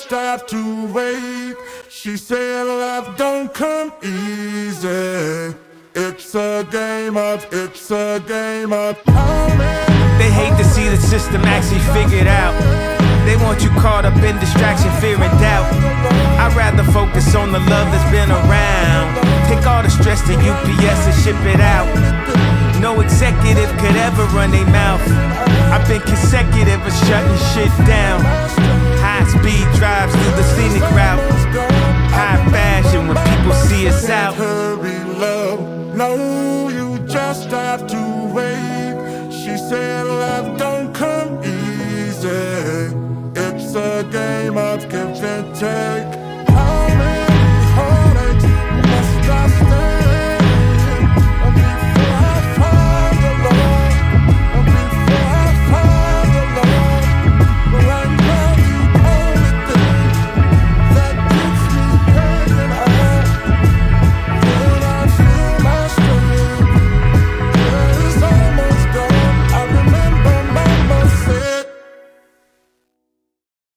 just have to wait. She said love don't come easy. It's a game of coming. They hate to see the system actually figured out. They want you caught up in distraction, fear and doubt. I'd rather focus on the love that's been around. Take all the stress to UPS and ship it out. No executive could ever run their mouth. I've been consecutive of shutting shit down. High speed drives through the scenic route. High fashion when people see us out. Hurry, love, no, you just have to wait. She said love don't come easy. It's a game of give and take.